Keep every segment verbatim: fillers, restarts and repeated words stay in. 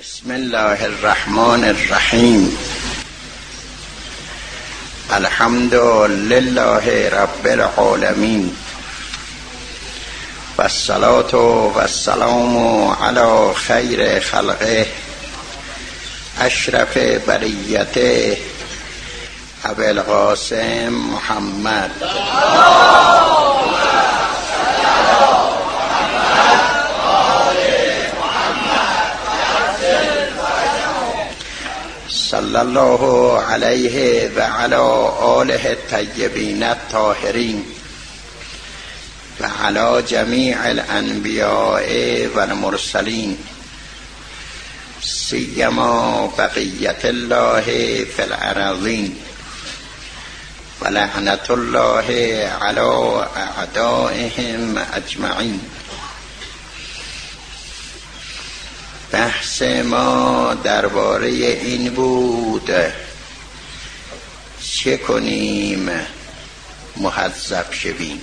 بسم الله الرحمن الرحیم. الحمد لله رب العالمین و الصلاة و السلام علی خیر خلقه اشرف بریته ابی القاسم محمد صلی الله علیه و علی آله الطیبین الطاهرین و علی جمیع الانبیاء و المرسلین سیما بقیت الله فی الارضین و لعنت الله علی اعدائهم اجمعین. بحث ما درباره این بود چه کنیم مهذب شویم،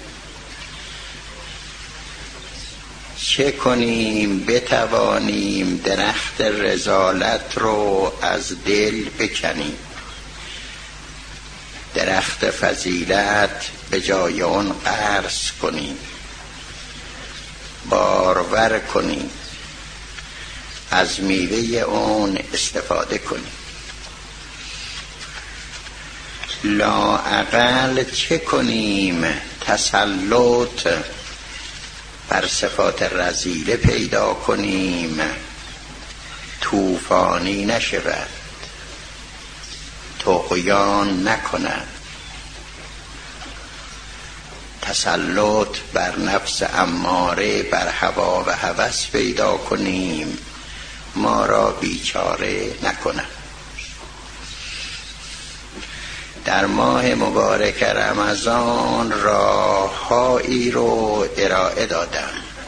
چه کنیم بتوانیم درخت رذالت رو از دل بکنیم، درخت فضیلت به جای اون غرس کنیم، بارور کنیم، از میوه اون استفاده کنیم. لااقل چه کنیم تسلط بر صفات رذیله پیدا کنیم، طوفانی نشود، طغیان نکند، تسلط بر نفس اماره، بر هوا و هوس پیدا کنیم، ما را بیچاره نکنند. در ماه مبارک رمضان راههایی رو ارائه دادم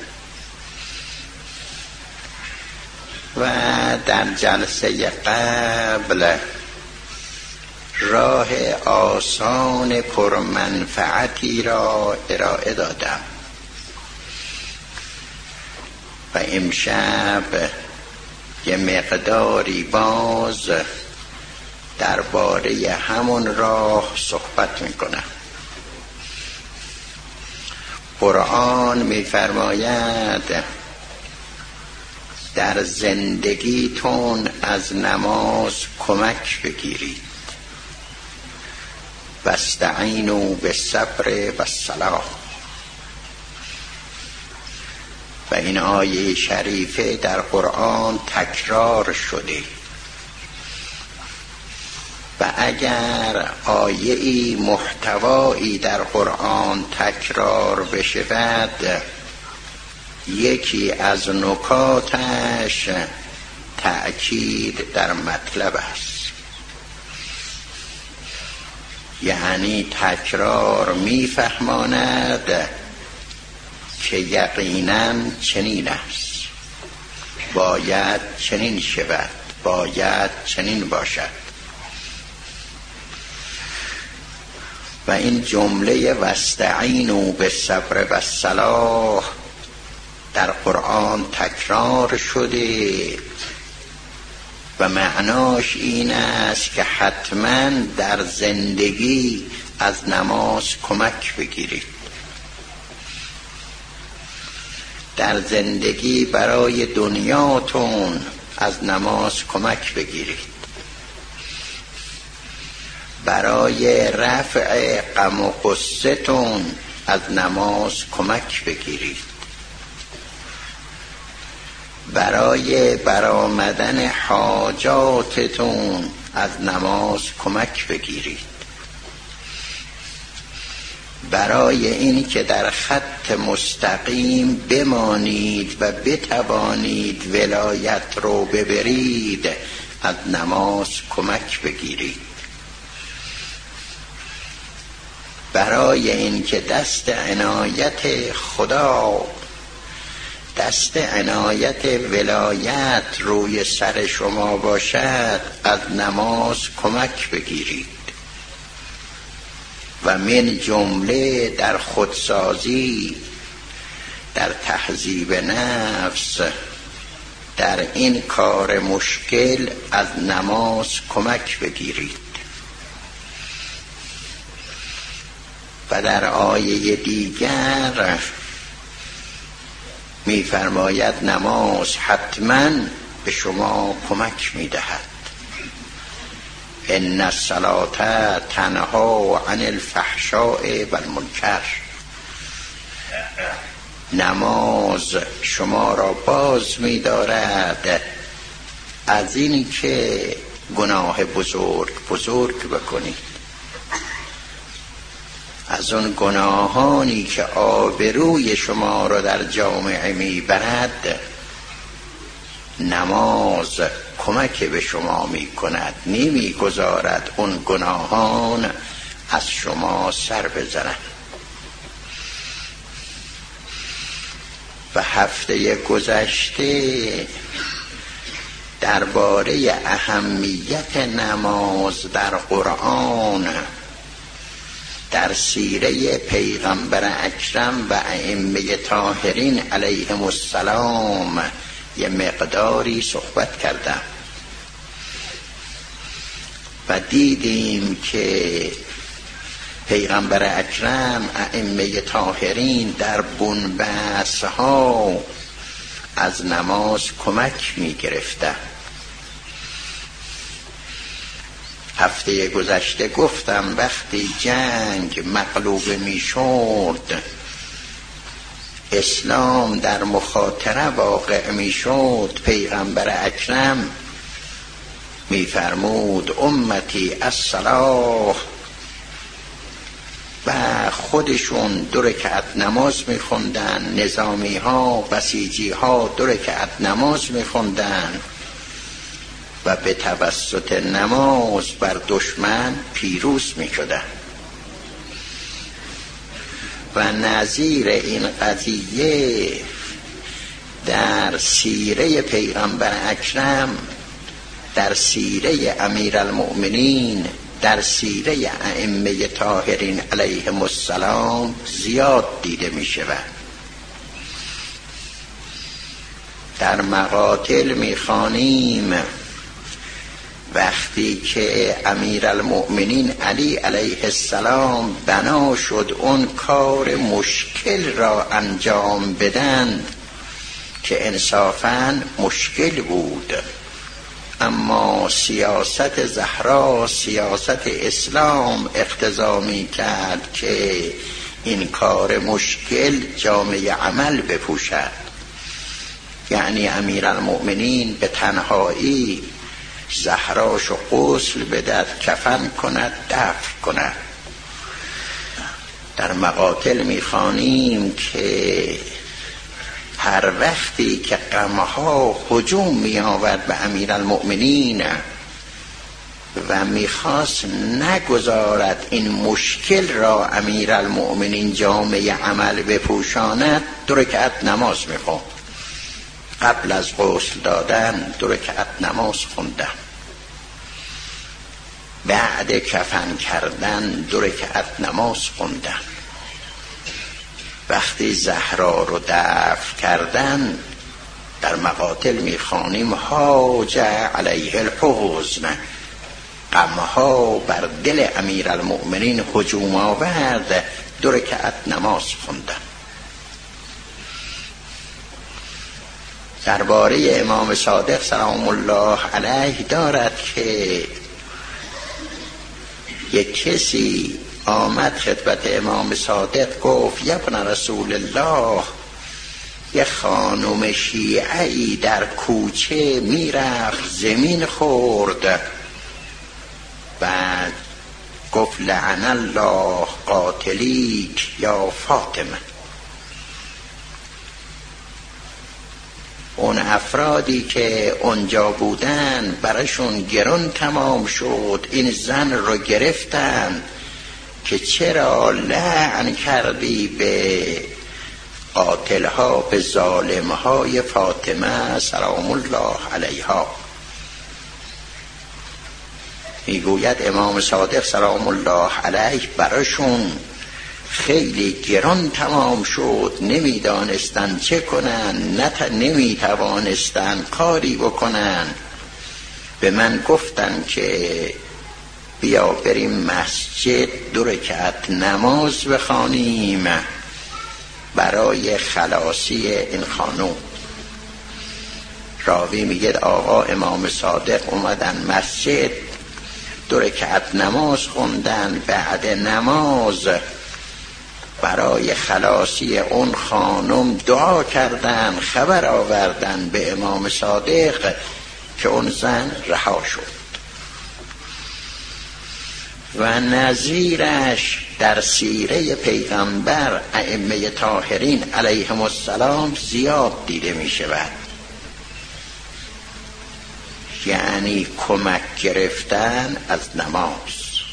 و در جلسه قبل راه آسان پرمنفعتی را ارائه دادم و امشب یه مقداری باز درباره همون راه صحبت میکنم. قرآن میفرماید در زندگیتون از نماز کمک بگیرید، واستعینوا بالصبر والصلاة. و این آیه شریفه در قرآن تکرار شده و اگر آیه‌ای محتوایی در قرآن تکرار بشود، یکی از نکاتش تأکید در مطلب است، یعنی تکرار میفهماند که یقینا چنین است، باید چنین شود، باید چنین باشد. و این جمله واستعینوا بالصبر والصلاة در قرآن تکرار شده و معناش این است که حتما در زندگی از نماز کمک بگیرید، در زندگی برای دنیاتون از نماز کمک بگیرید، برای رفع غم و غصتون از نماز کمک بگیرید، برای برآمدن حاجاتتون از نماز کمک بگیرید، برای این که در خط مستقیم بمانید و بتوانید ولایت رو ببرید، از نماز کمک بگیرید، برای این که دست عنایت خدا، دست عنایت ولایت روی سر شما باشد، از نماز کمک بگیرید. و من جمله در خودسازی، در تهذیب نفس، در این کار مشکل از نماز کمک بگیرید. و در آیه دیگر می‌فرماید نماز حتماً به شما کمک می‌دهد. ان الصلاة تنها عن الفحشاء والمنکر. نماز شما را باز می‌دارد از اینی که گناه بزرگ بزرگ بکنید، از اون گناهانی که آبروی شما را در جامعه میبرد. نماز کمک به شما میکند، نمیگذارد اون گناهان از شما سر بزنند. و هفته گذشته درباره اهمیت نماز در قرآن، در سیره پیغمبر اکرم و ائمه طاهرین علیهم السلام یه مقداری صحبت کردم و دیدیم که پیغمبر اکرم، ائمه طاهرین در بنبست ها از نماز کمک می گرفتند. هفته گذشته گفتم وقتی جنگ مغلوب می شد، اسلام در مخاطره واقع می شد، پیغمبر اکرم می فرمود امتی الصلاة و خودشون دو رکعت نماز می خوندن، نظامی ها بسیجی ها دو رکعت نماز می خوندن و به توسط نماز بر دشمن پیروز می شدن. و نظیر این قضیه در سیره پیغمبر اکرم، در سیره امیرالمؤمنین، در سیره ائمه طاهرین علیهم السلام زیاد دیده می شود. در مقاتل می خوانیم وقتی که امیرالمؤمنین علی علیه السلام بنا شد اون کار مشکل را انجام بدن که انصافاً مشکل بود، اما سیاست زهرا، سیاست اسلام اقتضا می کرد که این کار مشکل جامه عمل بپوشد. یعنی امیرالمؤمنین به تنهایی زهراشو غسل بدهد، کفن کند، دفن کند. در مقاتل میخوانیم که هر وقتی که غمها هجوم می آورد به امیرالمؤمنین و میخواست نگذارد این مشکل را امیرالمؤمنین جامه عمل بپوشاند، دو رکعت نماز میخوند. قبل از غسل دادن دو رکعت نماز خوندن، بعد کفن کردن دو رکعت نماز خوندن، وقتی زهرا رو دفن کردن در مقاتل میخوانیم هاج علیه الحزن، غمها بر دل امیرالمؤمنین هجوم آورد، دو رکعت نماز خوندن. درباره امام صادق سلام الله علیه دارد که یک کسی آمد خدمت امام صادق گفت یا ابن رسول الله، یه خانم شیعه‌ای در کوچه میرفت زمین خورد، بعد گفت لعن الله قاتلیک یا فاطمه. اون افرادی که اونجا بودن براشون گران تمام شد، این زن رو گرفتن که چرا لعن کردی به قاتلها، به ظالمهای فاطمه سلام الله علیها. میگوید امام صادق سلام الله علیه براشون خیلی گران تمام شد، نمیدانستند چه کنند، نت... نمیتوانستند کاری بکنند. به من گفتن که بیا بریم مسجد دو رکعت نماز بخوانیم برای خلاصی این خانوم. راوی میگه آقا امام صادق اومدن مسجد، دو رکعت نماز خوندن، بعد نماز برای خلاصی اون خانم دعا کردن، خبر آوردن به امام صادق که اون زن رها شد. و نظیرش در سیره پیغمبر ائمه طاهرین علیهم السلام زیاد دیده می شود، یعنی کمک گرفتن از نماز.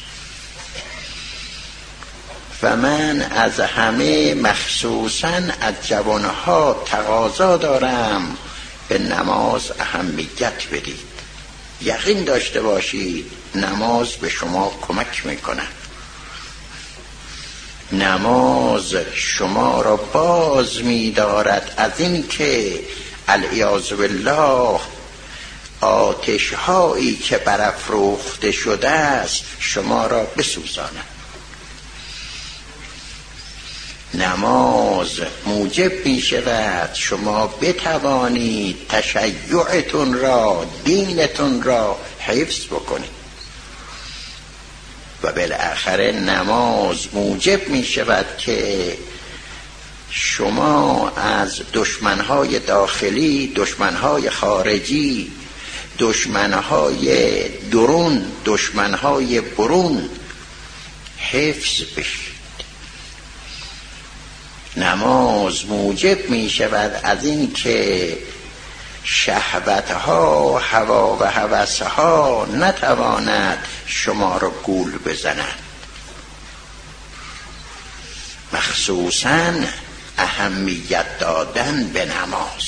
و من از همه مخصوصاً از جوانها تقاضا دارم به نماز اهمیت بدید. یقین داشته باشید نماز به شما کمک میکنه. نماز شما را باز می‌دارد از این که العیاذ بالله آتش هایی که برافروخته شده است شما را بسوزاند. نماز موجب می شود شما بتوانید تشیعتون را، دینتون را حفظ بکنید. و بالاخره نماز موجب می شود که شما از دشمنهای داخلی، دشمنهای خارجی، دشمنهای درون، دشمنهای برون حفظ بشید. نماز موجب می شود از این که شهوتها، هوا و هوسها نتواند شما را گول بزند. مخصوصاً اهمیت دادن به نماز.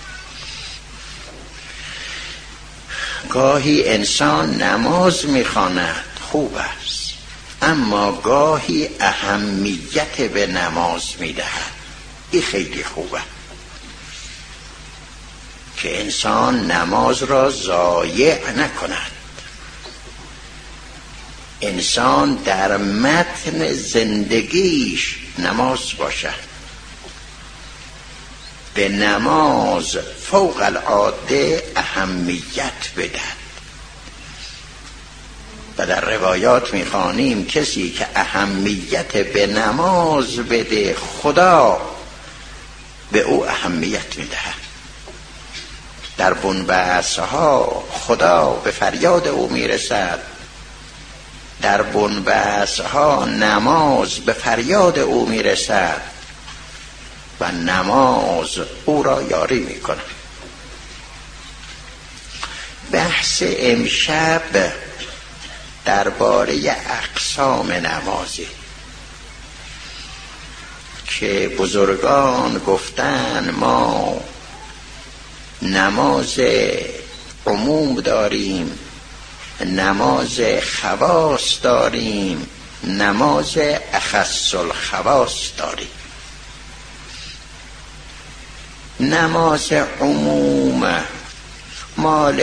گاهی انسان نماز می‌خواند، خوب است، اما گاهی اهمیت به نماز می‌دهد. این خیلی خوبه که انسان نماز را ضایع نکند. انسان در متن زندگیش نماز باشد، به نماز فوق العاده اهمیت بدهد. و در روایات می‌خوانیم کسی که اهمیت به نماز بده خدا به او اهمیت می‌دهد. در بنبست‌ها خدا به فریاد او میرسد، در بنبست‌ها نماز به فریاد او میرسد و نماز او را یاری میکنه. بحث امشب درباره اقسام نمازی که بزرگان گفتن ما نماز عموم داریم، نماز خواص داریم، نماز اخص الخواص داریم. نماز عموم مال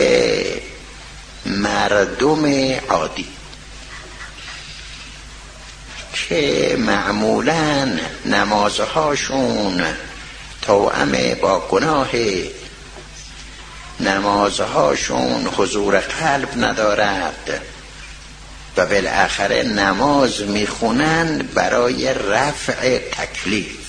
مردم عادی که معمولاً نمازهاشون توأم با گناه، نمازهاشون حضور قلب ندارد و بالاخره نماز میخونن برای رفع تکلیف.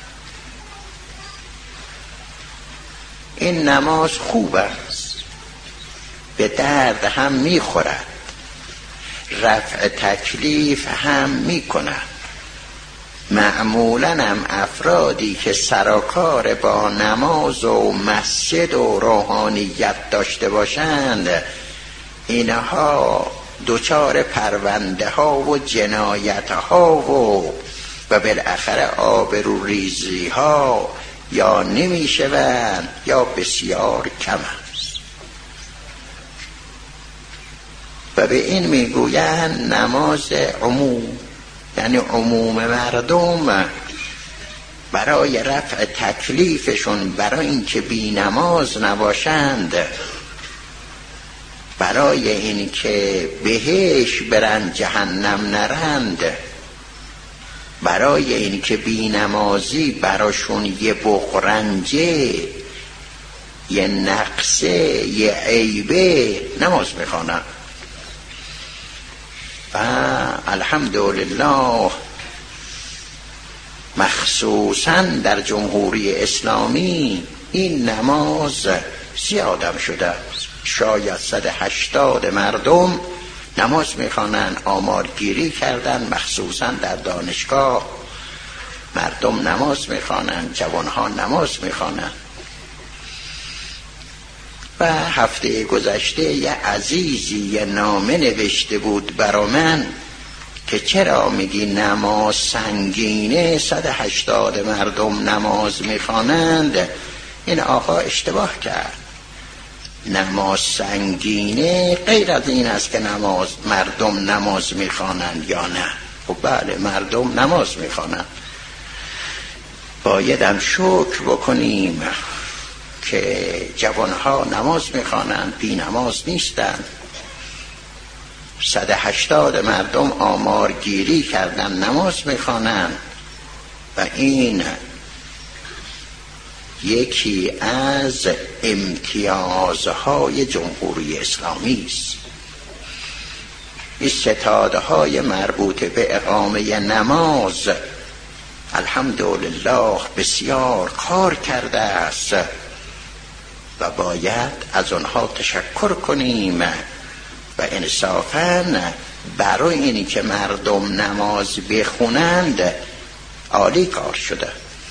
این نماز خوب است، به درد هم میخورد، رفع تکلیف هم میکند. معمولاً هم افرادی که سرکار با نماز و مسجد و روحانیت داشته باشند اینها دچار پرونده ها و جنایت ها و و بالاخره آبروریزی ها یا نمی شوند یا بسیار کم است. و به این میگویند نماز عموم، یعنی عموم مردم برای رفع تکلیفشون، برای اینکه بی نماز نباشند، برای اینکه بهش برن جهنم نرند، برای اینکه بی نمازی براشون یه بغرنجه، یه نقصه، یه عیبه، نماز میخوانن. و الحمدلله مخصوصا در جمهوری اسلامی این نماز زیادم شده. شاید صد و هشتاد مردم نماز میخوانن، آمارگیری کردن، مخصوصا در دانشگاه مردم نماز میخوانن، جوانها نماز میخوانن. و هفته گذشته یه عزیزی یه نامه نوشته بود برا من که چرا میگی نماز سنگینه، صد و هشتاد مردم نماز میخوانند. این آقا اشتباه کرد. نماز سنگینه غیر از این است که نماز مردم نماز میخوانند یا نه. خب بله، مردم نماز میخوانند. بایدم شکر بکنیم که جوانها نماز میخوانند، بی نماز نیستند. صد و هشتاد مردم آمارگیری کردن نماز میخوانند و این یکی از امتیازهای جمهوری اسلامی است. این ستاده های مربوط به اقامه نماز الحمدلله بسیار کار کرده است و باید از آنها تشکر کنیم و انصافاً برای اینی که مردم نماز بخونند عالی کار شده.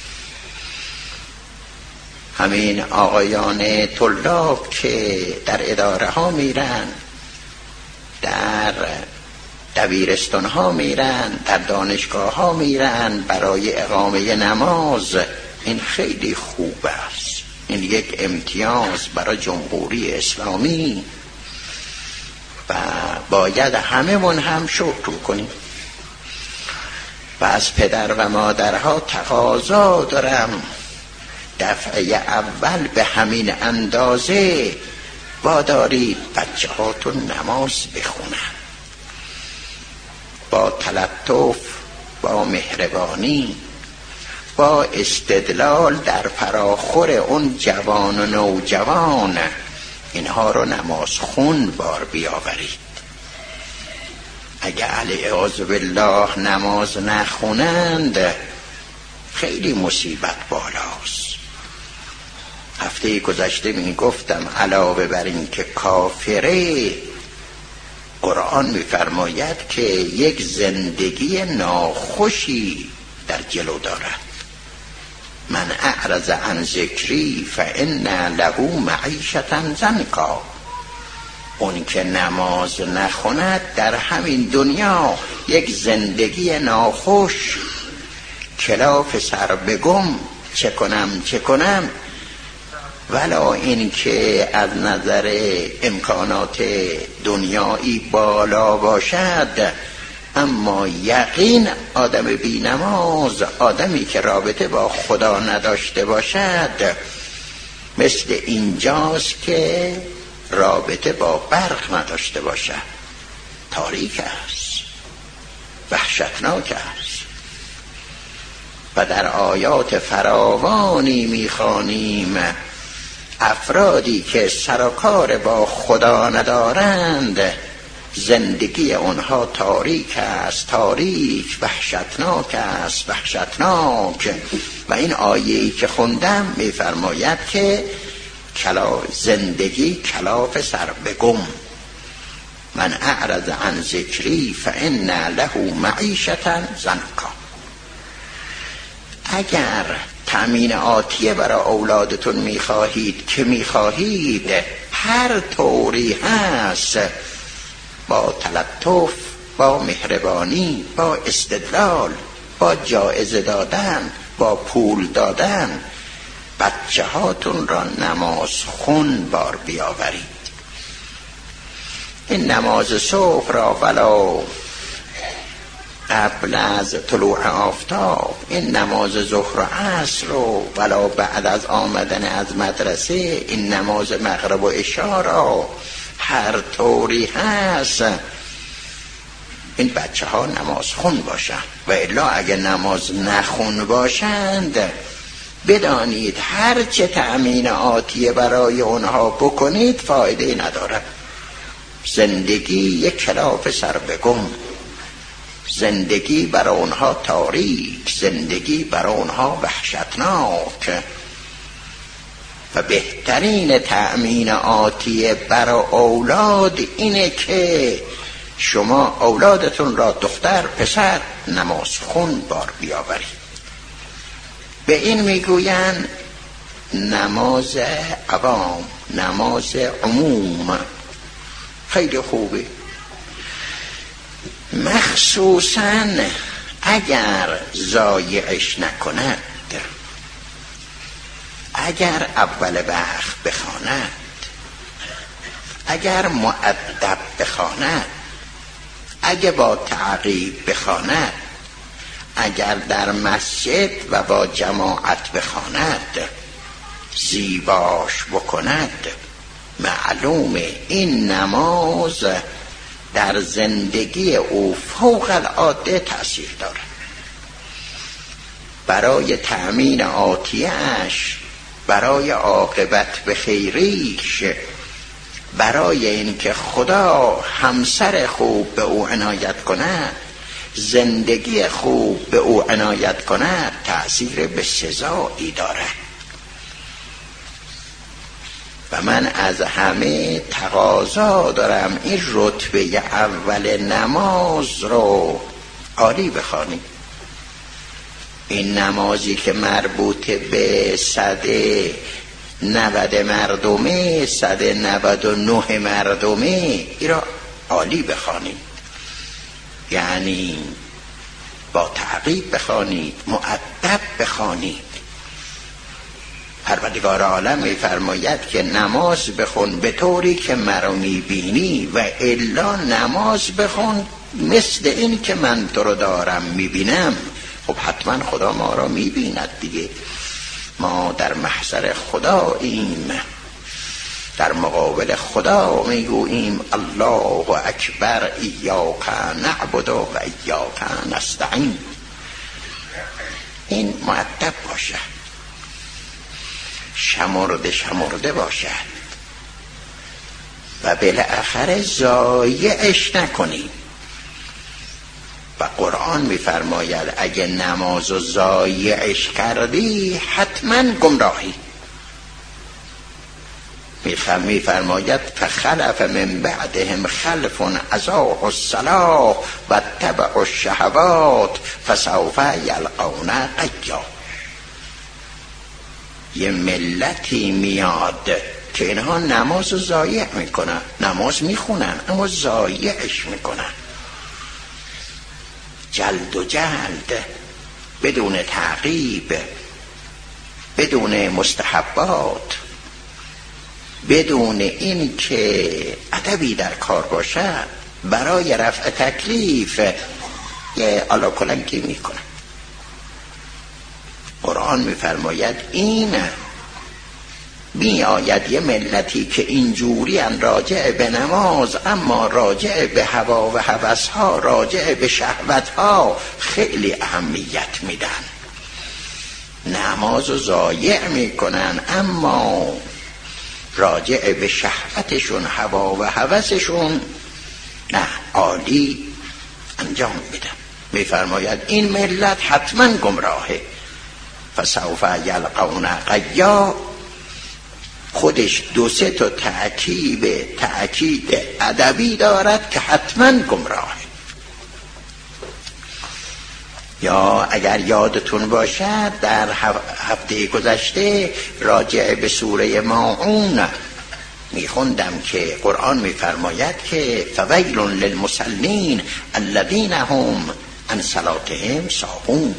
همین آقایان طلاب که در اداره ها میرن، در دبیرستان ها میرن، در دانشگاه ها میرن برای اقامه نماز، این خیلی خوب است. این یک امتیاز برای جمهوری اسلامی و باید همه من هم شکر کنیم. و از پدر و مادرها تقاضا دارم دفعه اول به همین اندازه وادارید بچه هاتون نماز بخونن، با تلطف، با مهربانی، با استدلال در فراخور اون جوان و نوجوان اینها رو نماز خون بار بیاورید. اگه علیه بالله نماز نخونند خیلی مصیبت بالاست. هفته گذشته می گفتم علاوه بر این که کافره، قرآن می فرماید که یک زندگی ناخوشی در جلو دارد. من اعرض عن ذکری فان له معیشة ضنکا. اون که نماز نخوند در همین دنیا یک زندگی ناخوش، کلاف سر بگم، چه کنم چه کنم، ولا این که از نظر امکانات دنیایی بالا باشد، اما یقین آدم بی نماز، آدمی که رابطه با خدا نداشته باشد، مثل اینجاست که رابطه با برق نداشته باشد. تاریک است، وحشتناک است. و در آیات فراوانی میخوانیم افرادی که سرکار با خدا ندارند زندگی اونها تاریک است، تاریک، وحشتناک است، وحشتناک. و این آیه‌ای که خوندم میفرماید که کلا زندگی کلاف سر بگم. من اعرض عن ذکری فان له معیشة ضنکا. اگر تامین آتیه برای اولادتون میخواهید که میخواهید هر طوری هست، با تلطف، با مهربانی، با استدلال، با جایزه دادن، با پول دادن بچه هاتون را نماز خون بار بیاورید. این نماز صبح را ولو قبل از طلوع آفتاب این نماز ظهر و عصر رو، ولا بعد از آمدن از مدرسه این نماز مغرب و عشا را، هر طوری هست این بچه ها نماز خون باشن. و الا اگه نماز نخون باشند بدانید هر چه تأمین آتیه برای اونها بکنید فایده نداره. زندگی یک کلاف سر به گم، زندگی برای اونها تاریک، زندگی برای اونها وحشتناک. و بهترین تأمین آتیه برای اولاد اینه که شما اولادتون را دختر پسر نماز خون بار بیاورید. به این میگوین نماز عوام، نماز عموم. خیلی خوبه، مخصوصا اگر ضایعش نکند، اگر اول وقت بخواند، اگر مؤدب بخواند، اگر با تعقیب بخواند، اگر در مسجد و با جماعت بخواند، زیباش بکند، معلومه این نماز در زندگی او فوق العاده تأثیر دارد. برای تأمین آتیش، برای عاقبت به خیریش، برای اینکه خدا همسر خوب به او عنایت کند، زندگی خوب به او عنایت کند، تأثیر به سزایی دارد. و من از همه تقاضا دارم این رتبه اول نماز رو عالی بخوانید. این نمازی که مربوط به صده نود مردمه، صده نود و نه مردمه، این را عالی بخوانید. یعنی با تعقیب بخوانید، مؤدب بخوانید. پروردگار عالم می‌فرماید که نماز بخون به طوری که مرا می‌بینی، و الا نماز بخون مثل این که من تو رو دارم می‌بینم. خب حتما خدا ما را می‌بیند دیگه. ما در محضر خداییم، در مقابل خدا میگوییم الله اکبر، ایاک نعبد و ایاک نستعین. این مؤدب باشه، شمرده شمرده باشد و بالاخره ضایعش نکنیم. و قرآن میفرماید اگه نماز و ضایعش کردی حتما گمراهی. میفرماید فخلف من بعدهم خلف اضاعوا الصلاة و اتبعوا الشهوات فسوف یلقون غیا. یه ملتی میاد که اینها نماز رو ضایع میکنن، نماز میخونن اما ضایعش میکنن، جلد و جلد، بدون تعقیب، بدون مستحبات، بدون این که ادبی در کار باشد، برای رفع تکلیف یه آلا کلنگی میکنن. قرآن میفرماید این می آید یه ملتی که اینجوری ان راجع به نماز، اما راجع به هوا و هوس ها، راجع به شهوت ها خیلی اهمیت میدن. نماز رو ضایع میکنن اما راجع به شهوتشون، هوا و هوسشون نه، عالی انجام میدن. میفرماید این ملت حتما گمراهه. فسوف یلقون غیا، خودش دو سه تا تأکید تأکید ادبی دارد که حتما گمراهه. یا اگر یادتون باشد در هفته گذشته راجع به سوره ماعون میخوندم که قرآن میفرماید که فویل للمصلین الذین هم عن صلاتهم ساهون.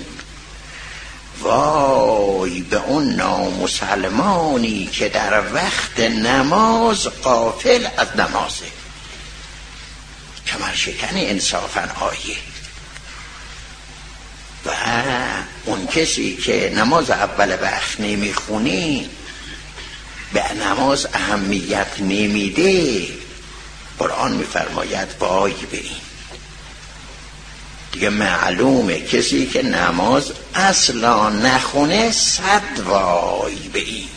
وای به اون نامسلمانی که در وقت نماز غافل از نمازه. کمر شکنی انصافا آیه. و اون کسی که نماز اول وقت نمیخونی به نماز اهمیت نمیده، قرآن میفرماید وای به این. دیگه معلومه کسی که نماز اصلا نخونه صد وای به این.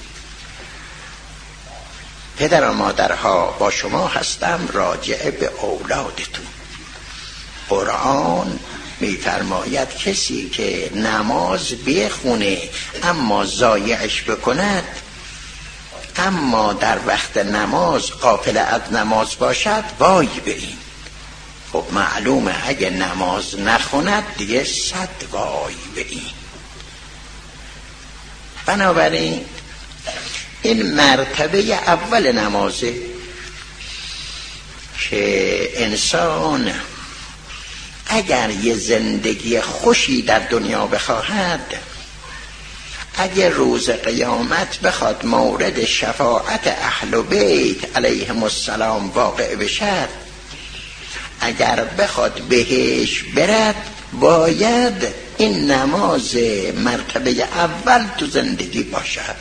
پدر و مادرها با شما هستم راجع به اولادتون. قرآن میفرماید کسی که نماز بخونه اما ضایعش بکند، اما در وقت نماز غافل از نماز باشد، وای به این. خب معلومه اگه نماز نخوند دیگه صد وای به این. بنابراین این مرتبه اول نمازه که انسان اگر یه زندگی خوشی در دنیا بخواهد، اگر روز قیامت بخواد مورد شفاعت اهل بیت علیهم السلام واقع بشد، اگر بخواد بهش برد، باید این نماز مرتبه اول تو زندگی باشد،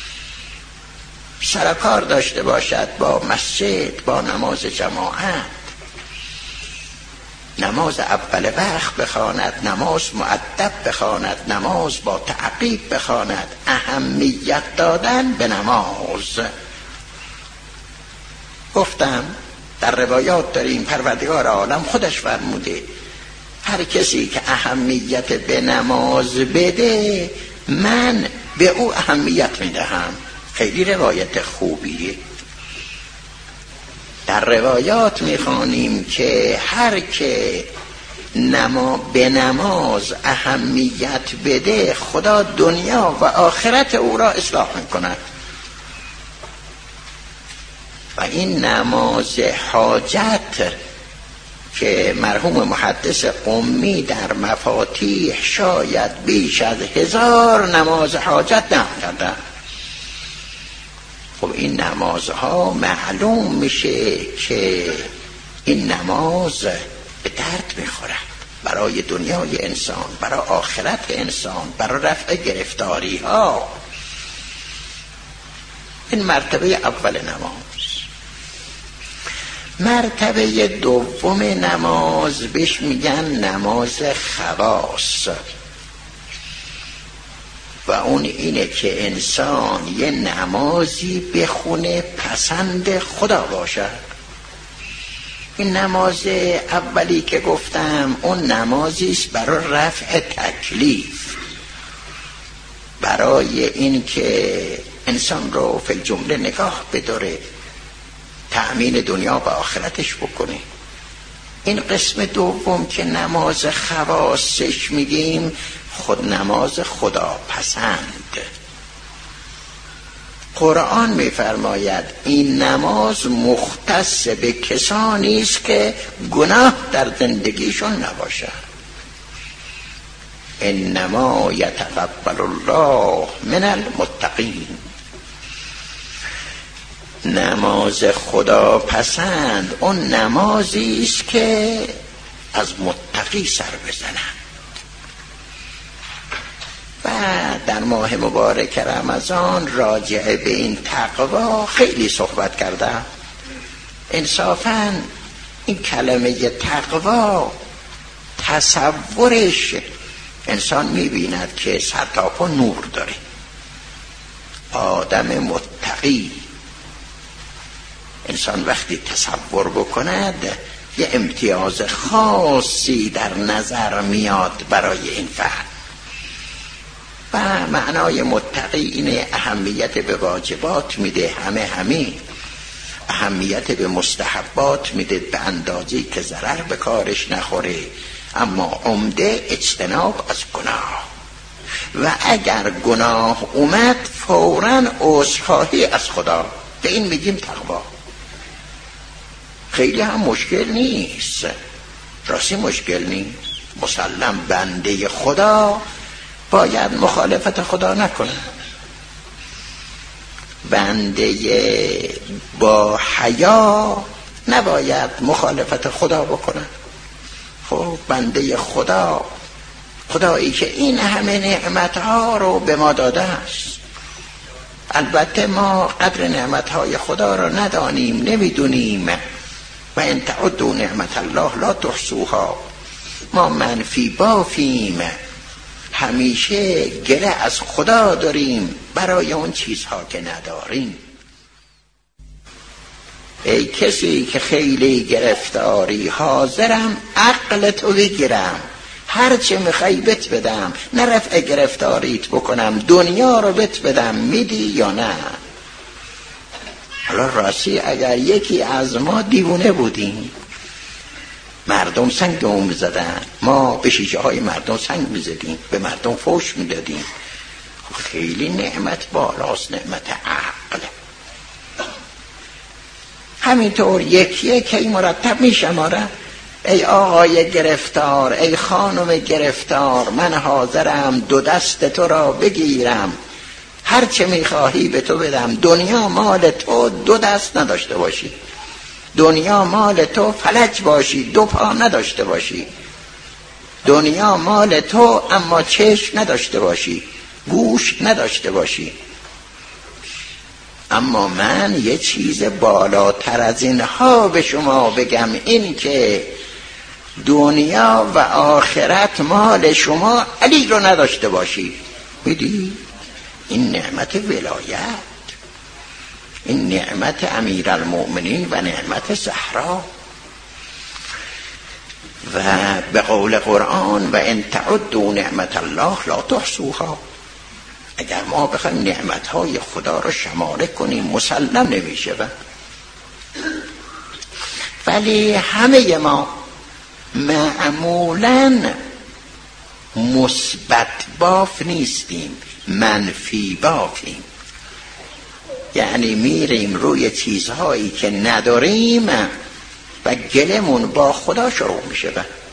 سرکار داشته باشد با مسجد، با نماز جماعت، نماز اول وقت بخواند، نماز مؤدب بخواند، نماز با تعقیب بخواند. اهمیت دادن به نماز. گفتم در روایات داریم پروردگار عالم خودش فرموده هر کسی که اهمیت به نماز بده من به او اهمیت میدهم. خیلی روایت خوبیه. در روایات میخوانیم که هر که نما به نماز اهمیت بده خدا دنیا و آخرت او را اصلاح میکند. و این نماز حاجت که مرحوم محدث قمی در مفاتیح شاید بیش از هزار نماز حاجت نقل کرده. خب این نمازها معلوم میشه که این نماز به درد میخوره برای دنیای انسان، برای آخرت انسان، برای رفع گرفتاری ها. این مرتبه اول نماز. مرتبه دوم نماز بهش میگن نماز خواص، و اون اینه که انسان یه نمازی بخونه پسند خدا باشه. این نماز اولی که گفتم اون نمازیست برای رفع تکلیف، برای این که انسان رو فی الجمله نگاه بداره، تأمین دنیا و آخرتش بکنه. این قسم دوم که نماز خواصش میگیم خود نماز خدا پسند. قرآن میفرماید این نماز مختص به کسانی است که گناه در زندگیشون نباشه. انما یتقبل الله من المتقین. نماز خدا پسند اون نمازی است که از متقی سر بزنند. و در ماه مبارک رمضان راجع به این تقوا خیلی صحبت کردم. انصافاً این کلمه تقوا تصورش انسان میبیند که سر تا پا نور داره. آدم متقی انسان وقتی تصور بکند یه امتیاز خاصی در نظر میاد برای این فرد. و معنای متقی اینه اهمیت به واجبات میده، همه همه اهمیت به مستحبات میده به اندازه‌ای که ضرر به کارش نخوره، اما عمده اجتناب از گناه. و اگر گناه اومد فوراً عذرخواهی از خدا. به این میگیم تقوا. خیلی هم مشکل نیست، راستی مشکل نیست. مسلم بنده خدا باید مخالفت خدا نکنه. بنده با حیا نباید مخالفت خدا بکنه. خب بنده خدا خدایی که این همه نعمتها رو به ما داده است. البته ما قدر نعمتهای خدا رو ندانیم، نمیدونیم. و ان تعدوا نعمت الله لا تحصوها. ما منفی بافیم، همیشه گله از خدا داریم برای اون چیزها که نداریم. ای کسی که خیلی گرفتاری، حاضرم عقل تو بگیرم، هر چه میخوای بت بدم، نه رفع گرفتاریت بکنم، دنیا رو بت بدم، میدی یا نه؟ حالا راستی اگر یکی از ما دیوونه بودیم، مردم سنگ اون میزدن، ما به شیشه های مردم سنگ میزدیم، به مردم فوش میدادیم، خیلی نعمت بالاست، نعمت عقل. همینطور یکی یکی مرتب میشماره. ای آقای گرفتار، ای خانم گرفتار، من حاضرم دو دست تو را بگیرم، هر چه میخواهی به تو بدم. دنیا مال تو دو دست نداشته باشی، دنیا مال تو فلج باشی دو پا نداشته باشی، دنیا مال تو اما چشم نداشته باشی، گوش نداشته باشی. اما من یه چیز بالاتر از اینها به شما بگم، این که دنیا و آخرت مال شما علی رو نداشته باشی. میدی؟ این نعمت ولایت، این نعمت امیرالمؤمنین و نعمت زهرا. و به قول قرآن و ان تعدوا نعمت الله لا تحصوها. اگر ما بخوایم نعمتهای خدا رو شماره کنیم مسلم نمیشه. ولی همه ما معمولاً مثبت باف نیستیم، منفی بافیم. یعنی میریم روی چیزهایی که نداریم و گلمون با خدا شروع میشه.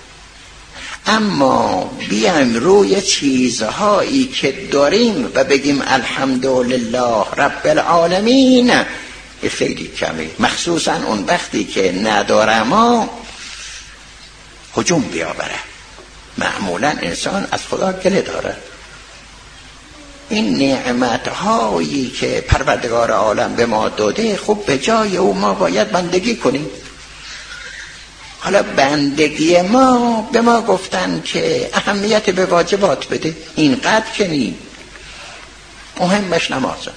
اما بیایم روی چیزهایی که داریم و بگیم الحمدلله رب العالمین، خیلی کمی. مخصوصا اون وقتی که ندارم ها هجوم بیاوره. معمولا انسان از خدا گله داره. این نعمتهایی که پروردگار عالم به ما داده، خب به جای او ما باید بندگی کنیم. حالا بندگی ما به ما گفتن که اهمیت به واجبات بده، اینقدر که نیم، مهمش نمازه.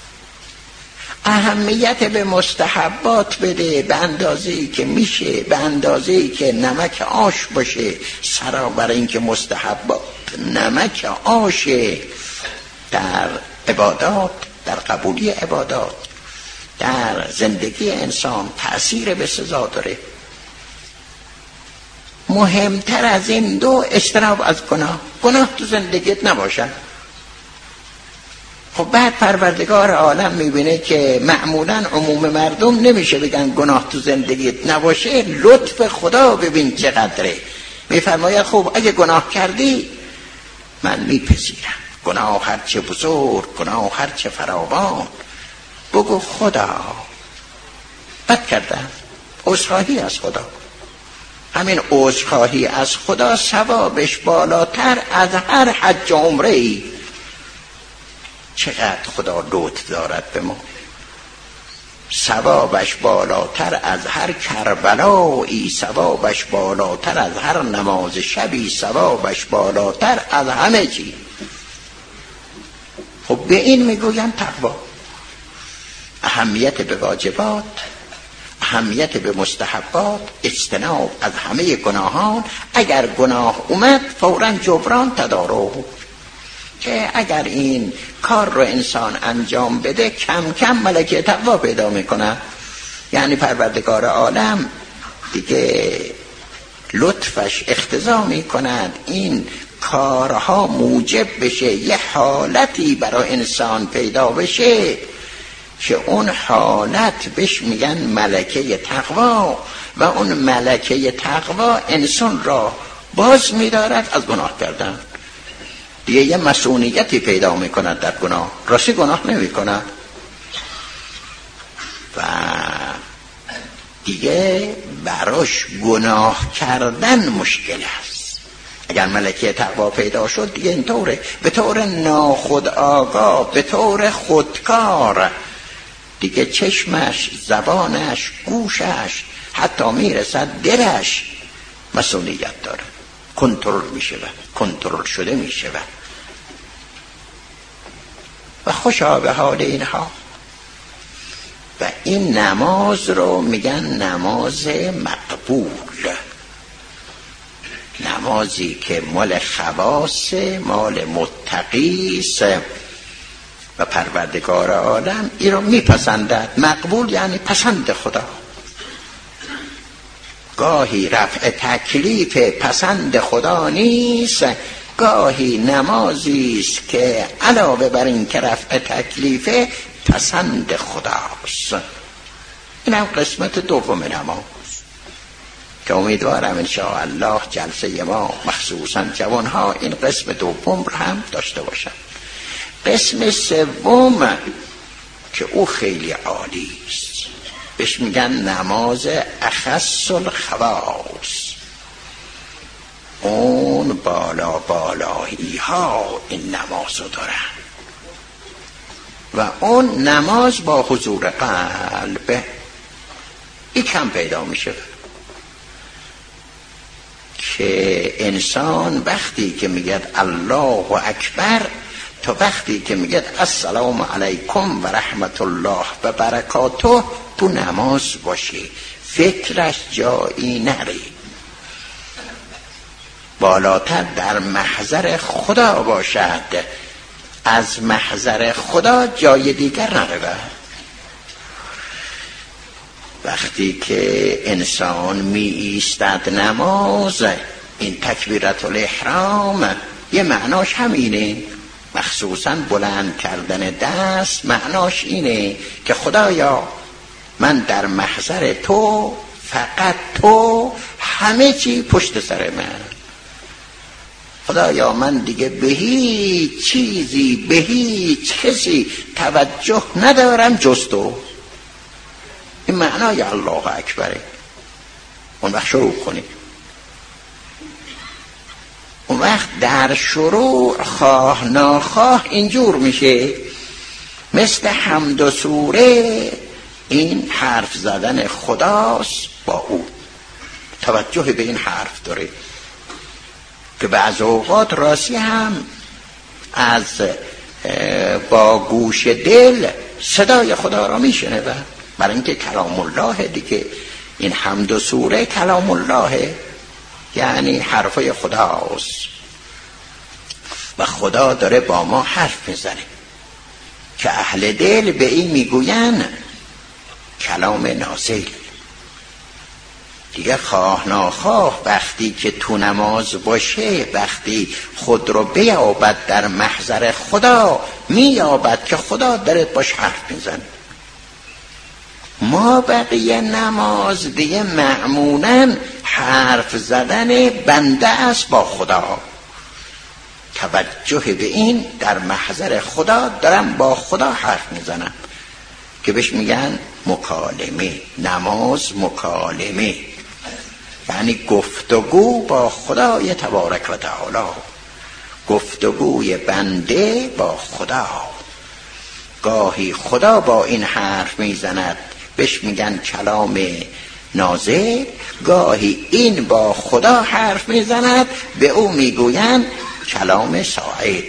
اهمیت به مستحبات بده به اندازه‌ای که میشه، به اندازه‌ای که نمک آش باشه، سرا برای اینکه مستحبات نمک آشه در عبادات، در قبولی عبادات، در زندگی انسان تأثیر به سزا داره. مهمتر از این دو اجتناب از گناه. گناه تو زندگیت نباشن. خب بعد پروردگار عالم میبینه که معمولا عموم مردم نمیشه بگن گناه تو زندگیت نباشه. لطف خدا ببین چقدره. میفرماید خب اگه گناه کردی من میپذیرم، گناه هرچه بزرگ، گناه هرچه فراوان، بگو خدا بد کردم، عذرخواهی از خدا. همین عذرخواهی از خدا ثوابش بالاتر از هر حج و عمره‌ای. چقدر خدا لطف دارد به ما. ثوابش بالاتر از هر کربلایی، ثوابش بالاتر از هر نماز شبی، ثوابش بالاتر از همه چی. خب به این میگویم تقوا. اهمیت به واجبات، اهمیت به مستحبات، اجتناب از همه گناهان. اگر گناه اومد فوراً جبران تدارو، که اگر این کار رو انسان انجام بده کم کم ملکه تقوا پیدا میکنه. یعنی پروردگار عالم دیگه لطفش اقتضا میکند این کارها موجب بشه یه حالتی برای انسان پیدا بشه که اون حالت بهش میگن ملکه تقوا، و اون ملکه تقوا انسان را باز میدارد از گناه کردن. دیگه یه مسئولیتی پیدا میکند در گناه، راستی گناه نمیکند و دیگه براش گناه کردن مشکل است. اگر ملکه تقوا پیدا شد دیگه اینطوره، به طور ناخودآگاه، به طور خودکار دیگه چشمش، زبانش، گوشش، حتی میرسد دلش مسئولیت داره، کنترل میشه و کنترل شده میشه و و خوشا به حال اینها. و این نماز رو میگن نماز مقبول، نمازی که مال خواص، مال متقیست و پروردگار عالم این رو میپسندد. مقبول یعنی پسند خدا. گاهی رفع تکلیف پسند خدا نیست، گاهی نمازی است که علاوه بر این که رفع تکلیف پسند خداست. این هم قسمت دوم نماز که امیدوارم انشاءالله جلسه ما مخصوصا جوانها این قسم دوم رو هم داشته باشن. قسم سوم که او خیلی عالی است، بهش میگن نماز اخص الخواص. اون بالا بالایی ها این نماز رو دارن و اون نماز با حضور قلب. این کم پیدا میشه که انسان وقتی که میگه الله اکبر تا وقتی که میگه السلام علیکم و رحمت الله و برکاته تو نماز باشی، فکرش جایی نری، بالاتر در محضر خدا باشد، از محضر خدا جای دیگر نره. وقتی که انسان می ایستد نماز، این تکبیرت الاحرام یه معناش همینه، مخصوصا بلند کردن دست معناش اینه که خدایا من در محضر تو، فقط تو، همه چی پشت سر من، خدایا من دیگه به هیچ چیزی، به هیچ کسی توجه ندارم جز تو. این معنای الله اکبره. اون وقت شروع کنی، اون وقت در شروع خواه ناخواه اینجور میشه مثل حمد و سوره، این حرف زدن خداست با او، توجه به این حرف داره که بعض اوقات راستی هم از با گوش دل صدای خدا را میشنه، برای اینکه کلام الله دیگه، این حمد و سوره کلام الله، یعنی حرفای خداست و خدا داره با ما حرف میزنه که اهل دل به این میگوین کلام نازل. دیگه خواه ناخواه وقتی که تو نماز باشه، وقتی خود رو بیابد در محضر خدا، میابد که خدا داره باش حرف میزنه. ما بقیه نماز دیگه معمولاً حرف زدن بنده است با خدا، توجه به این در محضر خدا دارم با خدا حرف میزنم که بهش میگن مکالمه. نماز مکالمه یعنی گفتگو با خدای تبارک و تعالی، گفتگوی بنده با خدا. گاهی خدا با این حرف میزند بهش میگن کلام نازل، گاهی این با خدا حرف میزند به او میگوین کلام صاعد،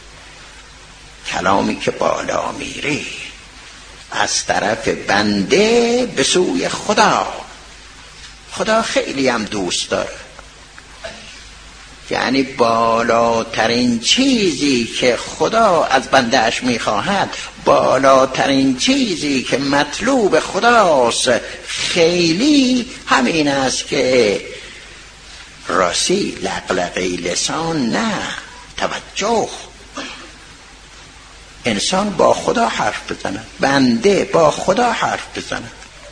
کلامی که بالا میره از طرف بنده به سوی خدا. خدا خیلی هم دوست داره، یعنی بالاترین چیزی که خدا از بندهش میخواهد، بالاترین چیزی که مطلوب خداست، خیلی همین است که راستی لقلقی لسان نه، توجه. انسان با خدا حرف بزنه، بنده با خدا حرف بزنه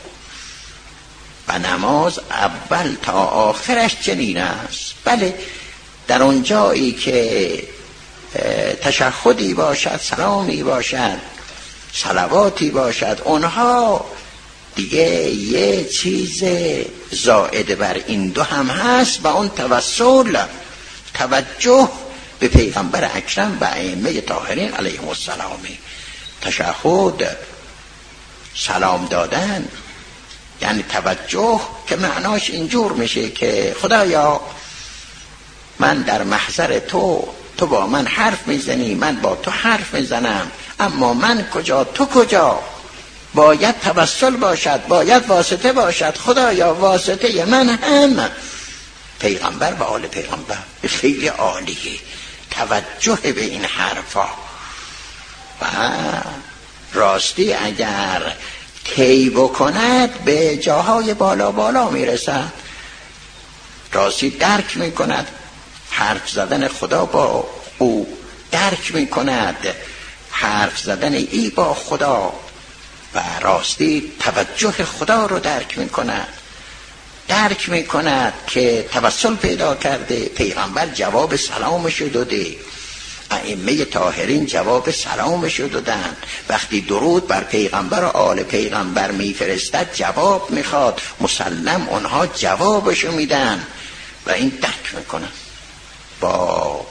و نماز اول تا آخرش چنین است. بله در اون جایی که تشهدی باشد، سلامی باشد، صلواتی باشد، اونها دیگه یه چیز زائد بر این دو هم هست و اون توسل. توجه به پیغمبر اکرم و ائمه طاهرین علیهم السلام. تشهد، سلام دادن، یعنی توجه که معناش اینجور میشه که خدایا من در محضر تو، تو با من حرف میزنی، من با تو حرف میزنم، اما من کجا تو کجا؟ باید توسل باشد، باید واسطه باشد، خدایا واسطه من هم پیغمبر و آل پیغمبر. خیلی عالیه توجه به این حرفا. و راستی اگر طی بکند به جاهای بالا بالا میرسد، راستی درک میکند حرف زدن خدا با او، درک میکند حرف زدن ای با خدا، و راستی توجه خدا رو درک میکند، درک میکند که توسل پیدا کرده، پیغمبر جواب سلامش داده، ائمه طاهرین جواب سلامش دادن. وقتی درود بر پیغمبر و آل پیغمبر میفرستد جواب میخواد، مسلم اونها جوابشو میدن و این درک میکنن با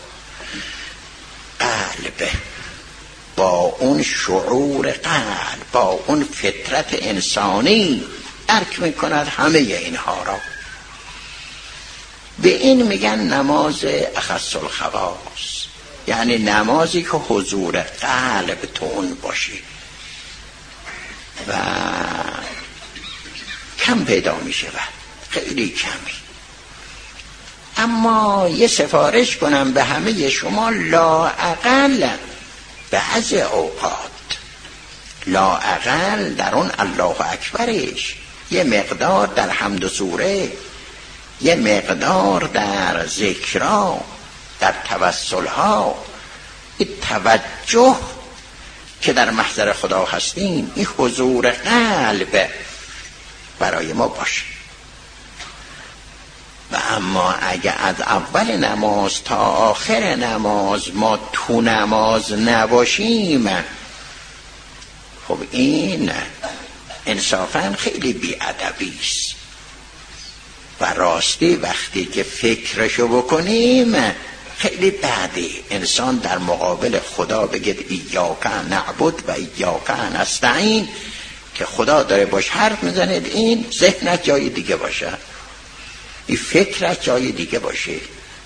قلب، با اون شعور قلب، با اون فطرت انسانی درک میکند همه اینها را. به این میگن نماز اخص الخواص، یعنی نمازی که حضور قلب تو اون باشه و کم پیدا میشه و خیلی کمی. اما یه سفارش کنم به همه شما، لااقل بعض اوقات، لااقل در اون الله اکبرش یه مقدار در حمد و سوره، یه مقدار در ذکرها، در توسلها، این توجه که در محضر خدا هستیم، این حضور قلب برای ما باشه. و اما اگه از اول نماز تا آخر نماز ما تو نماز نباشیم، خب این انصافاً خیلی بی‌ادبی است. و راستی وقتی که فکرشو بکنیم خیلی بده انسان در مقابل خدا بگید ایاک نعبد و ایاک نستعین، که خدا داره باش حرف میزنه، این ذهنت جای دیگه باشه، این فکرت جای دیگه باشه.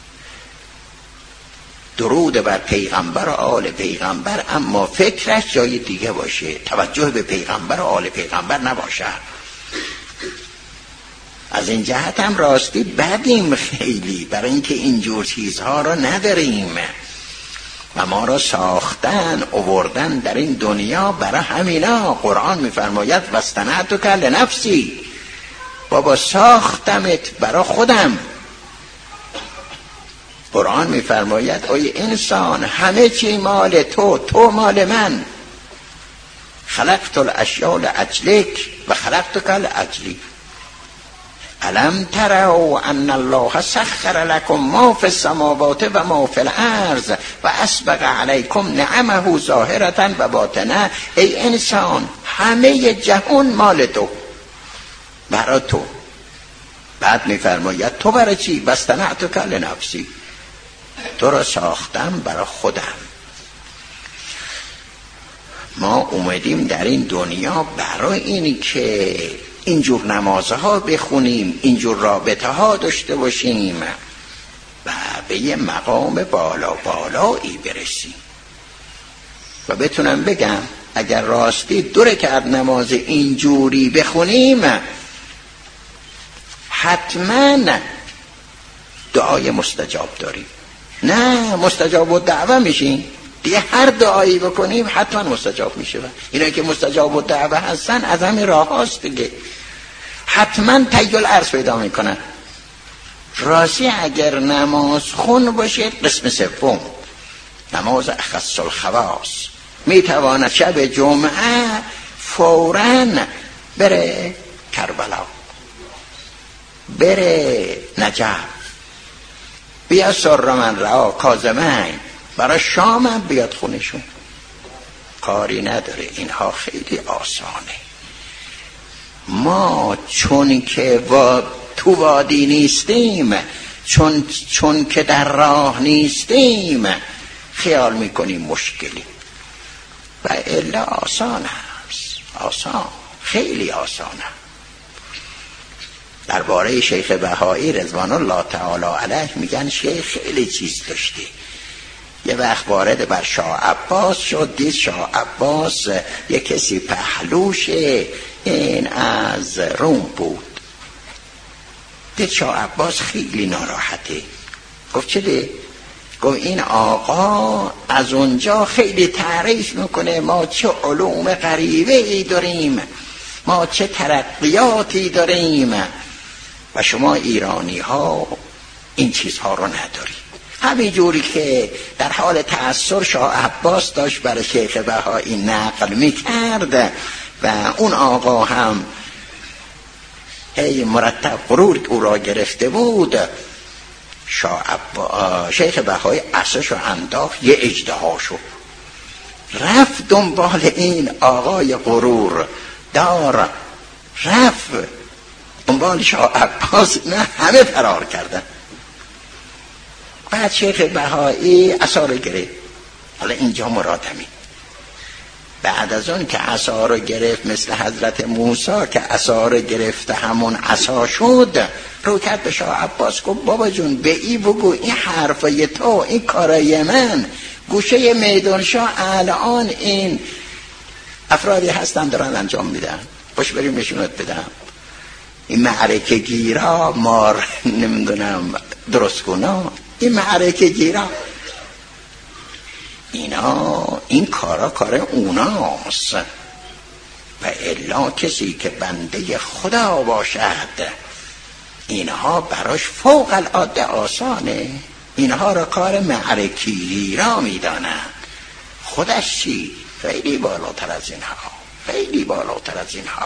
درود بر پیغمبر و آل پیغمبر، اما فکرش جای دیگه باشه، توجه به پیغمبر و آل پیغمبر نباشه. از این جهت هم راستی بدیم خیلی، برای اینکه اینجور چیزها رو نداریم و ما را ساختن آوردن در این دنیا برای همینا. قرآن میفرماید واصطنعتک لنفسی، بابا ساختمت برای خودم. قرآن میفرماید ای انسان همه چی مال تو، تو مال من. خلقت الاشیاء لاجلک و خلقتک لاجلی. الم تروا ان الله سخر لكم ما في السماوات و ما في الارض و اسبغ علیکم نعمه ظاهرة و باطنه. ای انسان همه جهان مال تو، برای تو. بعد میفرماید تو برای چی؟ واصطنعتک لنفسی، تو را ساختم برای خودم. ما اومدیم در این دنیا برای اینی که اینجور نمازها بخونیم، اینجور رابطه ها داشته باشیم و به یه مقام بالا بالایی برسیم. و بتونم بگم اگر راستی دو رکعت نماز اینجوری بخونیم حتما دعای مستجاب داریم. نه مستجاب و دعوه میشیم دیگه، هر دعایی بکنیم حتما مستجاب میشه. اینا که مستجاب و دعوه هستن از همین راه هاست دیگه، حتما طی العرض پیدا میکنن. راستی اگر نماز خون باشه قسم سوم، نماز اخص الخواص، میتواند شب جمعه فوراً بره کربلا، بره نجف، بیا سر من را کاظمین، برای شام بیاد خونشون، کاری نداره. اینها خیلی آسانه. ما چون که وا تو وادی نیستیم، چون چون که در راه نیستیم خیال میکنیم مشکلی. و الا آسان هست، آسان، خیلی آسانه. درباره شیخ بهایی رضوان الله تعالی علیه میگن شیخ خیلی چیز داشته. یه وقت وارد بر شاه عباس شد، دید شاه عباس یه کسی پهلوشه، این از روم بود. دید شاه عباس خیلی ناراحته. گفت چه ده؟ گفت این آقا از اونجا خیلی تعریف میکنه ما چه علوم غریبه ای داریم، ما چه ترقیاتی داریم و شما ایرانی ها این چیزها رو نداریم. همین جوری که در حال تأثر شاه عباس داشت برای شیخ بهایی نقل میکرد و اون آقا هم هی مرتب غرور او را گرفته بود، شاه عبا... شیخ بهایی عصاشو انداخت، یه اژدها شد، رفت دنبال این آقای غرور دار، رفت دنبال شاه عباس، نه همه فرار کردن. بعد شیخ بهایی عصا رو گرفت. حالا اینجا مرادمی، بعد از اون که عصا رو گرفت مثل حضرت موسی که عصا رو گرفت همون عصا شد، رو کرد به شاه عباس، گفت بابا جون به ای بگو این حرفای تو، این کارای من گوشه میدان شاه الان این افرادی هستن دارن انجام میدن، باش بریم نشونت بدم. این معرکه گیرا مار نمیدونم درست کنا، این معرکه گیرا اینا، این کارا کار اوناست. و الا کسی که بنده خدا باشد اینها براش فوق العاده آسانه، اینها را کار معرکه گیرا میدانن. خودش چی؟ خیلی بالاتر از اینها، خیلی بالاتر از اینها.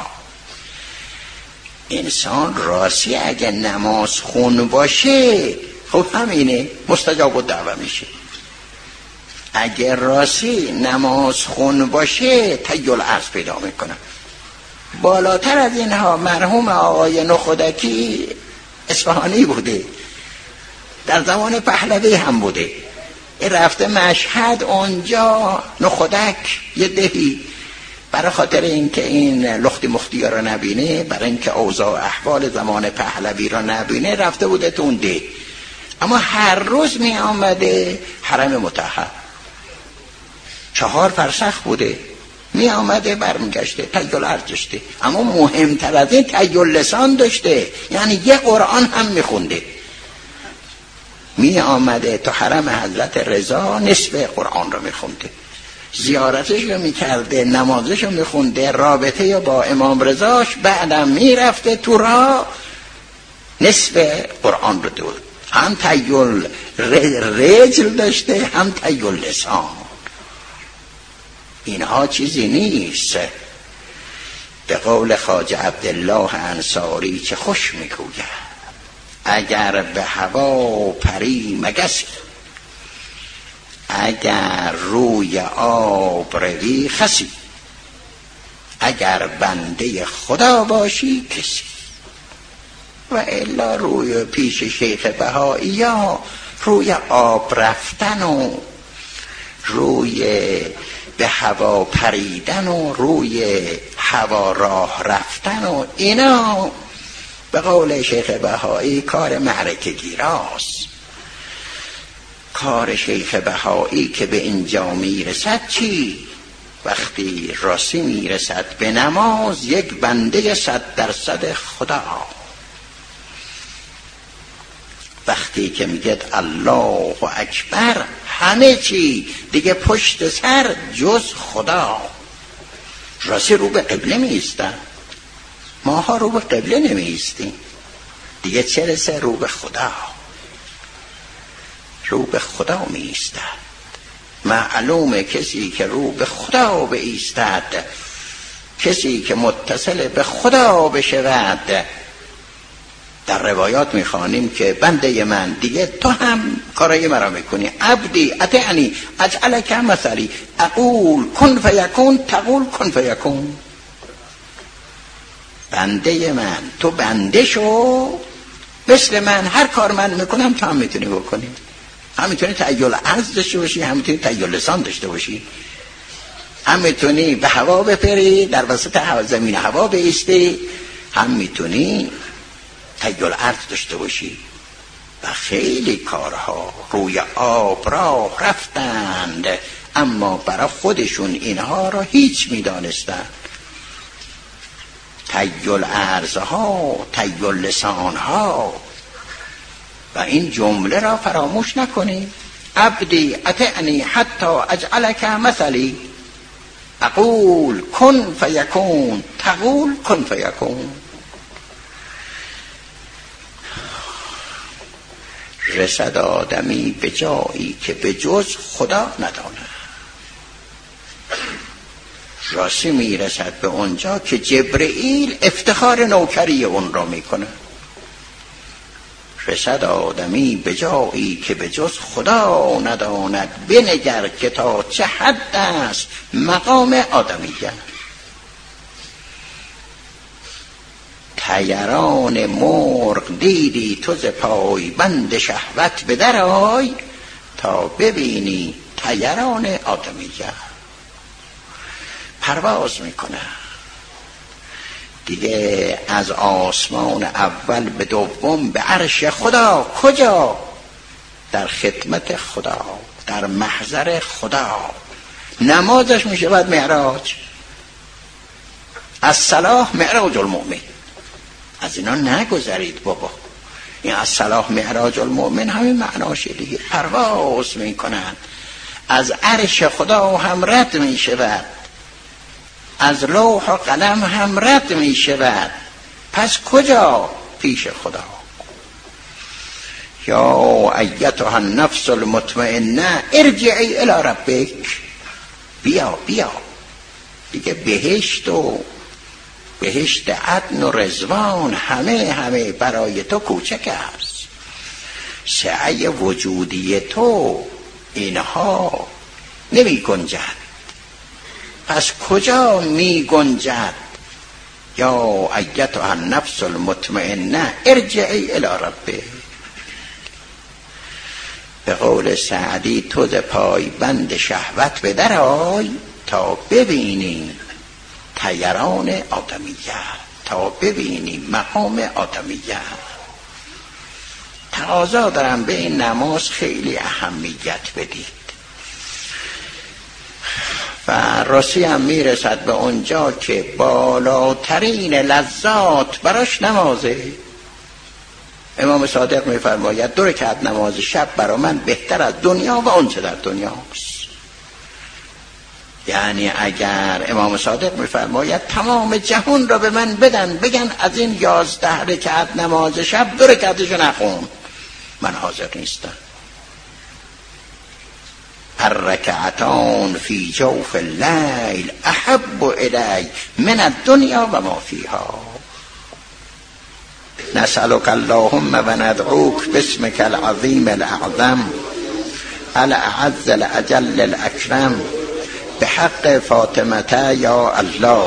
انسان راستی اگه نماز خون باشه خب همینه، مستجاب الدعوه میشه. اگه راستی نماز خون باشه تیل عرض پیدا میکنه. بالاتر از اینها مرحوم آقای نخودکی اصفهانی بوده، در زمان پهلوی هم بوده، رفته مشهد، اونجا نخودک یه دهی برای خاطر اینکه این لختی مختی رو نبینه، برای اینکه اوضاع احوال زمان پهلوی رو نبینه، رفته بوده تو اون ده. اما هر روز می آمده حرم مطهر، چهار فرسخ بوده، می آمده برمیگشته، تیل عرض داشته. اما مهمتر از این تیل لسان داشته، یعنی یه قرآن هم می خونده. می آمده تو حرم حضرت رضا نصف قرآن رو می خونده، زیارتش رو می کرده، نمازش رو می خونده، رابطه با امام رضاش، بعدم می رفته تو را نصف قرآن رو دود. هم تیل رجل داشته هم تیل لسان. اینها چیزی نیست. به قول خواجه عبدالله انصاری چه خوش میگوید، اگر به هوا پری مگسی، اگر روی آب روی خسی، اگر بنده خدا باشی کسی. و الا روی پیش شیخ بهایی یا روی آب رفتن و روی به هوا پریدن و روی هوا راه رفتن و اینا به قول شیخ بهایی کار معرکه گیراست. کار شیخ بهایی که به اینجا میرسد چی؟ وقتی راستی میرسد به نماز یک بنده صد درصد خدا، وقتی که میگه الله اکبر همه چی دیگه پشت سر جز خدا. راستی رو به قبله میستن، ماها رو به قبله نمیستیم دیگه، چه رسه رو به خدا. رو به خدا میستد. معلومه کسی که رو به خدا بایستد، کسی که متصل به خدا بشود، در روایات میخوانیم که بنده من دیگه تو هم کارای مرا میکنی، عبدی اطعنی اجعلک مثلی، اقول کن فیکون تقول کن فیکون. بنده من تو بنده شو، مثل من هر کار من میکنم تو هم میتونی بکنی. هم میتونی تأیل عرض داشته باشی، هم میتونی تأیل لسان داشته باشی، هم میتونی به هوا بپری، در وسط هوا زمین هوا بایستی، هم میتونی تأیل عرض داشته باشی. و خیلی کارها روی آب راه رفتند، اما برای خودشون اینها را هیچ میدانستند. تأیل عرضها، تأیل لسانها. و این جمله را فراموش نکنی. عبدی اطعنی حتی اجعلک مثلی، اقول کن فیکون، تقول کن فیکون. رسد آدمی به جایی که به جز خدا نداند. راستی میرسد به اونجا که جبرئیل افتخار نوکری اون را میکنه. رسد آدمی به جایی که به جز خدا نداند، بنگر که تا چه حد است مقام آدمیت. طیران مرغ دیدی تو ز پای بند شهوت به در آی، تا ببینی طیران آدمیت. پرواز میکنه دیگه از آسمان اول به دوم به عرش خدا. کجا؟ در خدمت خدا، در محضر خدا. نمازش میشه بعد معراج. از صلاح معراج المؤمن. از اینا نگذرید بابا. این از صلاح معراج المؤمن همین معناشه دیگه. پرواز میکنن از عرش خدا، هم رد میشود از لوح و قلم، هم رد می شود. پس کجا؟ پیش خدا. یا ایتها النفس المطمئنه ارجعی الی ربک. بیا بیا دیگه. بهشت و بهشت عدن و رضوان همه همه برای تو کوچک است. سعی وجودی تو اینها نمی گنجد. پس کجا می گنجد؟ یا ایتها النفس المطمئنه ارجعی الی ربک. به قول سعدی تو ز پای بند شهوت به در آی، تا ببینی طیران آدمیت، تا ببینی مقام آدمیت. تقاضا دارم به این نماز خیلی اهمیت بدید. و راستی هم میرسد به اونجا که بالاترین لذات براش نمازه. امام صادق میفرماید دو رکعت نماز شب برا من بهتر از دنیا و آنچه در دنیاست. یعنی اگر امام صادق میفرماید تمام جهان را به من بدن، بگن از این یازده رکعت نماز شب دو رکعتشو نخون، من حاضر نیستم. الرکعتان فی جوف اللیل احب الی من الدنیا و ما فیها. نسألک اللهم و ندعوک باسمک العظیم الاعظم الاعز الاجل الاکرم بحق فاطمه یا الله.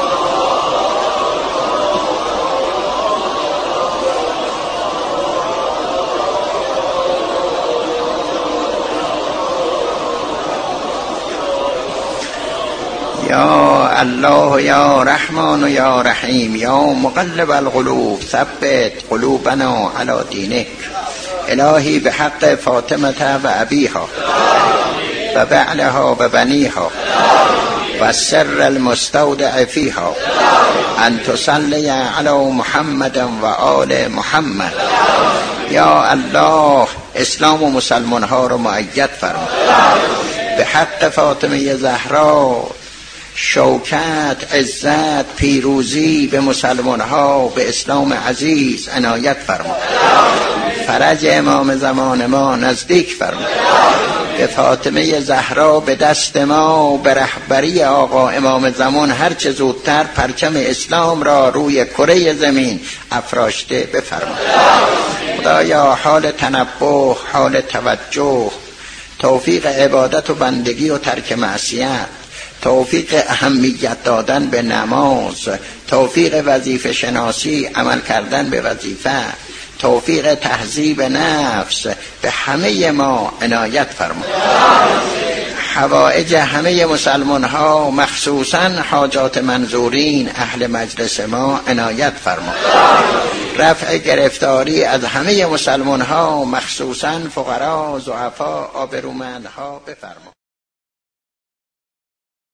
یا الله یا رحمان یا رحیم یا مقلب القلوب ثبت قلوبنا علی دینک. الهی به حق فاطمه و ابیها و بعلها و بنیها و سر المستودع فیها ان تصلی علی محمد و آل محمد. یا الله اسلام و مسلمان ها رو مؤید فرما. به حق فاطمه زهرا شوکت، عزت، پیروزی به مسلمان ها، به اسلام عزیز عنایت فرما. فرج امام زمان ما نزدیک فرما. به فاطمه زهرا به دست ما به رهبری آقا امام زمان هر چه زودتر پرچم اسلام را روی کره زمین افراشته بفرما. خدایا حال تنبه، حال توجه، توفیق عبادت و بندگی و ترک معصیت، توفیق اهمیت دادن به نماز، توفیق وظیفه شناسی، عمل کردن به وظیفه، توفیق تهذیب نفس به همه ما عنایت فرما. حوائج همه مسلمان ها مخصوصا حاجات منظورین اهل مجلس ما عنایت فرما. رفع گرفتاری از همه مسلمان ها مخصوصا فقرا، ضعفا، آبرومندها بفرما.